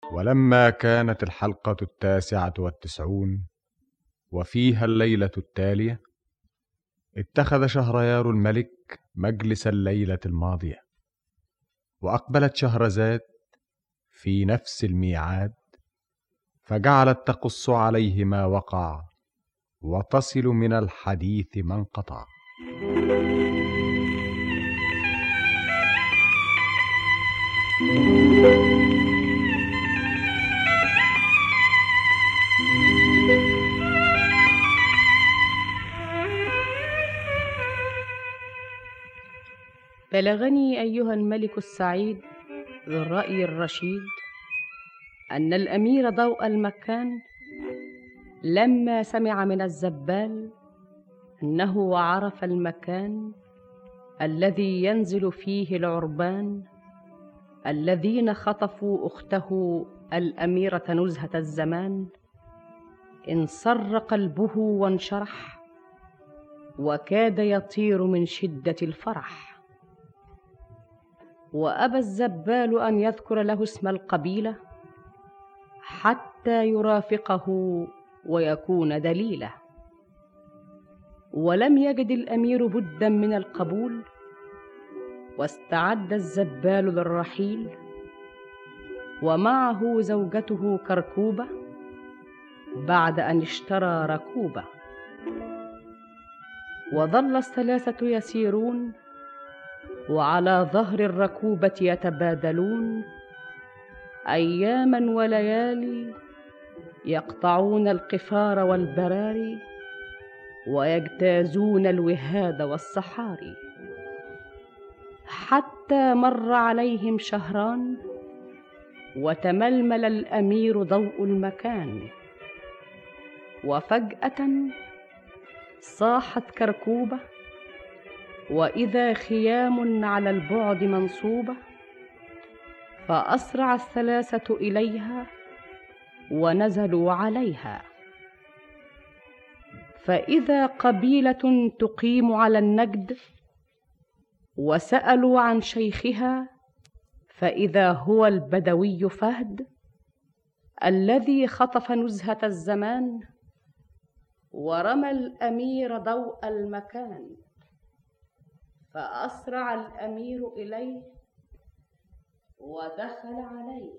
ولما كانت الحلقة 99 وفيها الليلة التالية، اتخذ شهريار الملك مجلس الليلة الماضية، وأقبلت شهرزاد في نفس الميعاد، فجعلت تقص عليه ما وقع وتصل من الحديث ما انقطع. بلغني أيها الملك السعيد ذو الرأي الرشيد أن الأمير ضوء المكان لما سمع من الزبال أنه عرف المكان الذي ينزل فيه العربان الذين خطفوا أخته الأميرة نزهة الزمان، انصر قلبه وانشرح وكاد يطير من شدة الفرح. وأبى الزبال أن يذكر له اسم القبيلة حتى يرافقه ويكون دليله، ولم يجد الأمير بدا من القبول، واستعد الزبال للرحيل ومعه زوجته كركوبة بعد أن اشترى ركوبة. وظل الثلاثة يسيرون وعلى ظهر الركوبة يتبادلون أياما وليالي، يقطعون القفار والبراري ويجتازون الوهاد والصحاري، حتى مر عليهم شهران وتململ الأمير ضوء المكان. وفجأة صاحت كركوبة وإذا خيام على البعد منصوبة، فأسرع الثلاثة إليها ونزلوا عليها، فإذا قبيلة تقيم على النجد، وسألوا عن شيخها فإذا هو البدوي فهد الذي خطف نزهة الزمان ورمى الأمير ضوء المكان. فأسرع الأمير إليه ودخل عليه.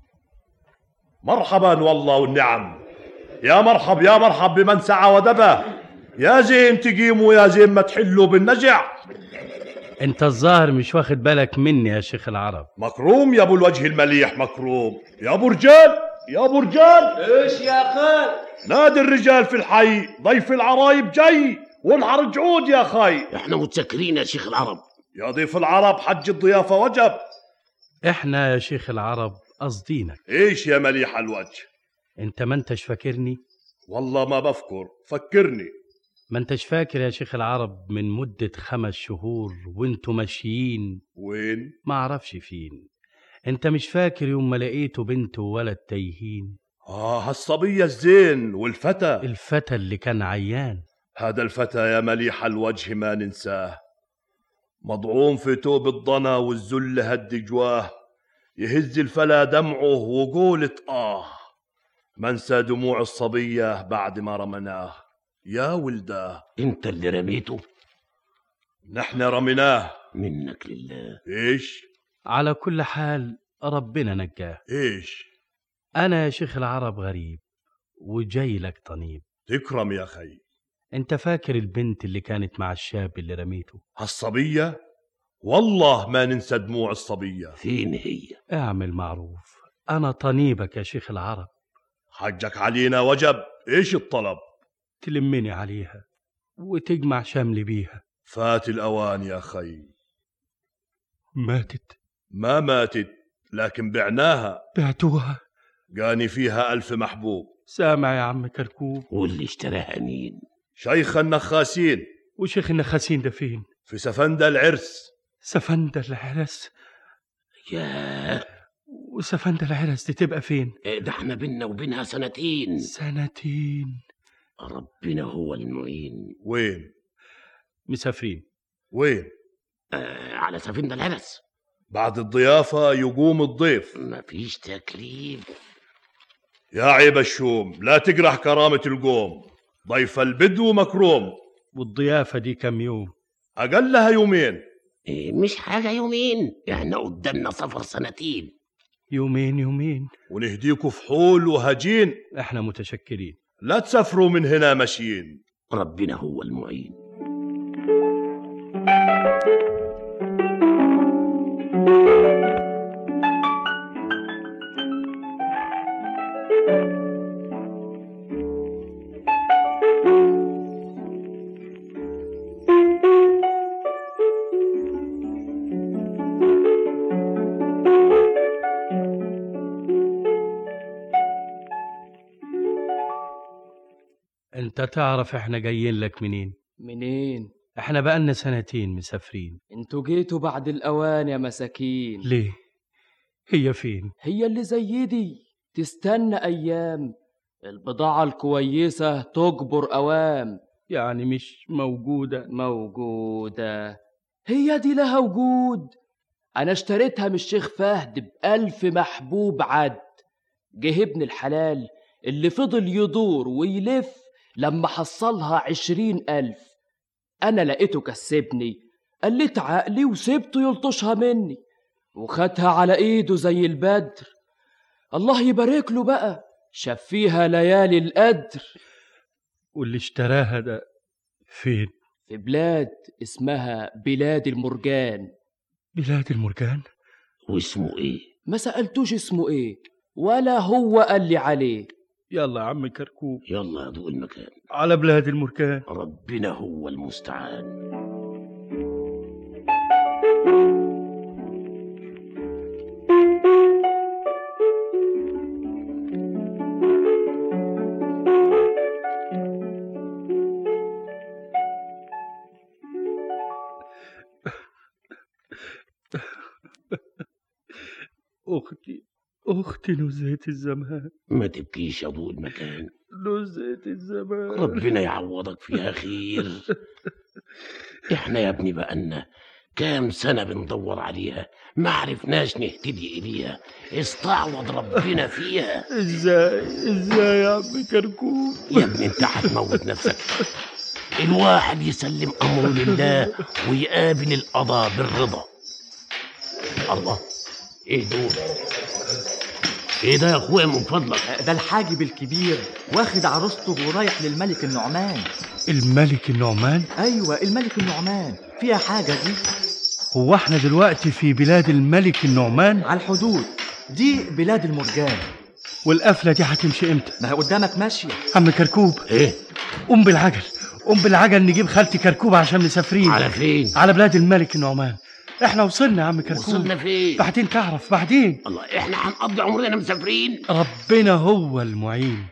مرحبا والله والنعم، يا مرحب يا مرحب بمن سعى ودبا، يا زين تقيموا يا زين ما تحلوا بالنجع. انت الظاهر مش واخد بالك مني يا شيخ العرب. مكروم يا ابو الوجه المليح، مكروم يا ابو رجال، يا ابو رجال. ايش يا خال؟ نادي الرجال في الحي، ضيف العرايب جاي وانحر جعود يا خاي. احنا متشكرين يا شيخ العرب. يا ضيف العرب حج الضيافة وجب. احنا يا شيخ العرب قصدينك. ايش يا مليح الوجه؟ انت ما انتش فاكرني؟ والله ما بفكر، فكرني. ما انتش فاكر يا شيخ العرب من مدة 5 شهور وانتوا ماشيين؟ وين؟ ما اعرفش فين. انت مش فاكر يوم ما لقيته بنت وولد تايهين؟ هالصبية الزين والفتى، الفتى اللي كان عيان. هذا الفتى يا مليح الوجه ما ننساه، مضعوم في توب الضنا والذل هد جواه، يهز الفلا دمعه وقولت منسى دموع الصبية بعد ما رمناه. يا ولداه انت اللي رميته؟ نحن رميناه. منك لله. ايش؟ على كل حال ربنا نجاه. ايش؟ انا يا شيخ العرب غريب وجاي لك طنيب. تكرم يا خي. انت فاكر البنت اللي كانت مع الشاب اللي رميته؟ هالصبية والله ما ننسى دموع الصبية. فين هي؟ اعمل معروف، انا طنيبك يا شيخ العرب. حجك علينا وجب. ايش الطلب؟ تلمني عليها وتجمع شملي بيها. فات الأوان يا خي. ماتت؟ ما ماتت، لكن بعناها. بعتوها؟ قاني فيها 1000 محبوب. سامع يا عم كركوب. واللي اشتراها مين؟ شيخ النخاسين. وشيخ النخاسين ده فين؟ في سفندة العرس. سفندة العرس؟ ياه، وسفندة العرس دي تبقى فين؟ ده احنا بينا وبينها 2 سنتين. ربنا هو المعين. وين؟ مسافرين. وين؟ على سفينة العرس. بعد الضيافة يقوم الضيف. مفيش تكليف. يا عيب الشوم، لا تجرح كرامة القوم. ضيف البدو مكروم. والضيافة دي كم يوم؟ أقلها يومين. إيه مش حاجة يومين، احنا قدامنا سفر سنتين. يومين. ونهديكوا فحول وهجين. احنا متشكرين. لا تسافروا من هنا ماشيين. ربنا هو المعين. انت تعرف احنا جايين لك منين؟ منين؟ احنا بقالنا سنتين مسافرين. انتوا جيتوا بعد الأوان يا مساكين. ليه؟ هي فين؟ هي اللي زي دي تستنى أيام، البضاعة الكويسة تجبر أوام. يعني مش موجودة؟ موجودة، هي دي لها وجود. أنا اشتريتها من الشيخ فهد ب1000 محبوب عد. جه ابن الحلال اللي فضل يدور ويلف لما حصلها 20,000. أنا لقيته كسبني، قلت عقلي وسبته يلطشها مني، وخدها على إيده زي البدر. الله يبارك له بقى، شاف فيها ليالي القدر. واللي اشتراها ده فين؟ في بلاد اسمها بلاد المرجان. بلاد المرجان؟ واسمه ايه؟ ما سألتوش اسمه ايه، ولا هو قال لي عليه. يلا يا عم كركوب، يلا يا ضوء المكان على بلاد المرجان. ربنا هو المستعان. أختي نزهة الزمان. ما تبكيش يا ضوء المكان، نزهة الزمان ربنا يعوضك فيها خير. احنا يا ابني بقالنا كام سنة بندور عليها، ما عرفناش نهتدي إليها، استعوض ربنا فيها. ازاي يا عم كركوب؟ يا ابني انت هتموت نفسك. الواحد يسلم أمره لله ويقابل القضاء بالرضا. الله، ايه دول؟ ايه ده يا اخويا من فضلك؟ ده الحاجب الكبير واخد عروسته ورايح للملك النعمان. الملك النعمان؟ ايوه الملك النعمان، فيها حاجة دي؟ هو احنا دلوقتي في بلاد الملك النعمان؟ على الحدود دي بلاد المرجان. والقفلة دي هتمشي امتى؟ ما هي قدامك ماشية. عم كركوب، ايه؟ قوم بالعجل نجيب خالتي كركوب عشان مسافرين. على فين؟ على بلاد الملك النعمان. احنا وصلنا يا عم كركوب. وصلنا فين؟ بعدين تعرف بعدين. الله، احنا هنقضي عمرنا مسافرين. ربنا هو المعين.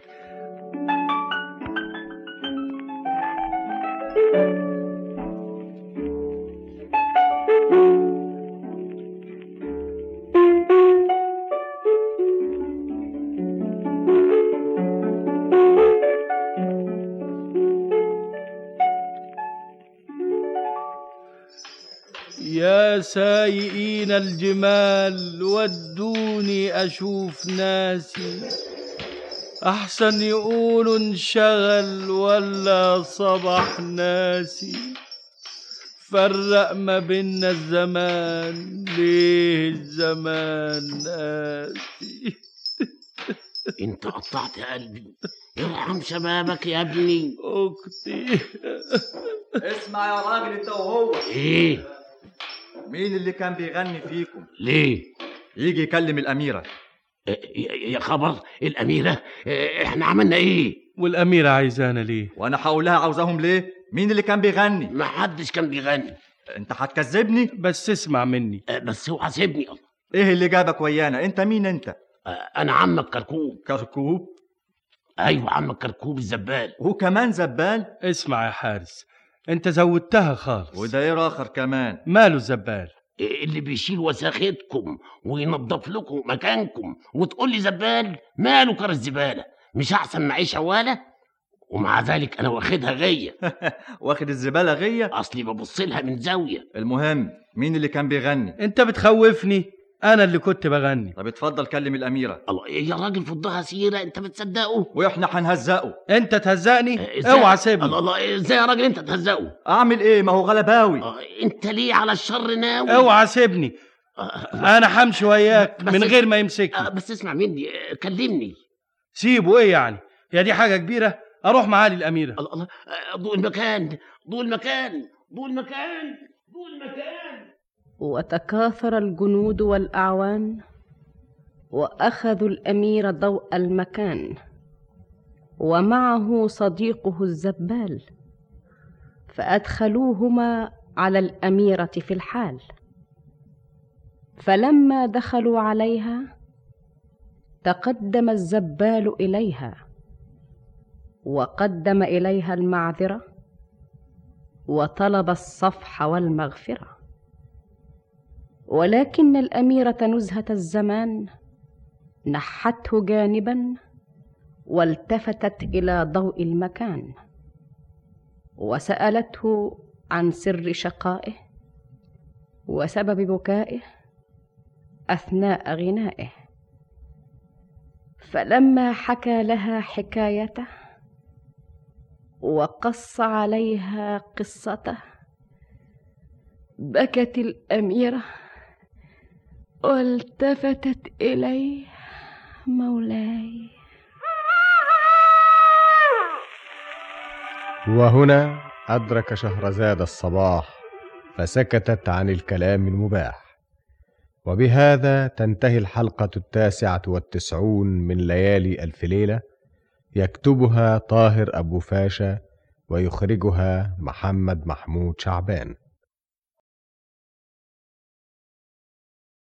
يا سايقين الجمال ودوني أشوف ناسي، أحسن يقولوا انشغل ولا صبح ناسي. فرق ما بينا الزمان، ليه الزمان ناسي. انت قطعت قلبي، ارحم شبابك يا ابني. أختي. اسمع يا راجل انت وهو، ايه؟ مين اللي كان بيغني فيكم؟ ليه؟ يجي يكلم الأميرة. يا خبر، الأميرة؟ احنا عملنا ايه؟ والأميرة عايزانا ليه؟ وانا هقول لها عاوزاهم ليه؟ مين اللي كان بيغني؟ ما حدش كان بيغني. انت هتكذبني؟ بس اسمع مني. بس اوعى سيبني. الله، ايه اللي جابك ويانا؟ انت مين انت؟ انا عمك كركوب. كركوب؟ ايوه عمك كركوب الزبال. هو كمان زبال؟ اسمع يا حارس، انت زودتها خالص. وده ايه اخر كمان؟ ماله الزبال؟ اللي بيشيل وساختكم وينظف لكم مكانكم وتقول لي زبال؟ ماله كر الزبالة؟ مش احسن معيش عوالة؟ ومع ذلك أنا واخدها غية. واخد الزبالة غية؟ أصلي ببص لها من زاوية. المهم مين اللي كان بيغني؟ انت بتخوفني، انا اللي كنت بغني. طب اتفضل كلم الأميرة. الله يا راجل، فضها سيرة، أنت بتصدقه؟ واحنا هنهزقه. انت تهزقني؟ اوعى سيبني. الله ازاي يا راجل انت تهزقه؟ اعمل ايه؟ ما هو غلباوي. انت ليه على الشر ناوي؟ اوعى سيبني، انا همشي وياك من غير ما يمسكني. بس اسمع مني، كلمني. سيبه ايه يعني؟ هي دي حاجة كبيرة اروح معالي الأميرة؟ الله، ضوء المكان، ضوء المكان، ضوء المكان، ضوء المكان. وتكاثر الجنود والأعوان وأخذوا الأمير ضوء المكان ومعه صديقه الزبال، فأدخلوهما على الأميرة في الحال. فلما دخلوا عليها تقدم الزبال إليها وقدم إليها المعذرة وطلب الصفح والمغفرة، ولكن الأميرة نزهة الزمان نحته جانبا والتفتت إلى ضوء المكان وسألته عن سر شقائه وسبب بكائه أثناء غنائه. فلما حكى لها حكايته وقص عليها قصته بكت الأميرة والتفتت إليه: مولاي. وهنا أدرك شهرزاد الصباح فسكتت عن الكلام المباح. وبهذا تنتهي الحلقة 99 من ليالي ألف ليلة، يكتبها طاهر أبو فاشا ويخرجها محمد محمود شعبان.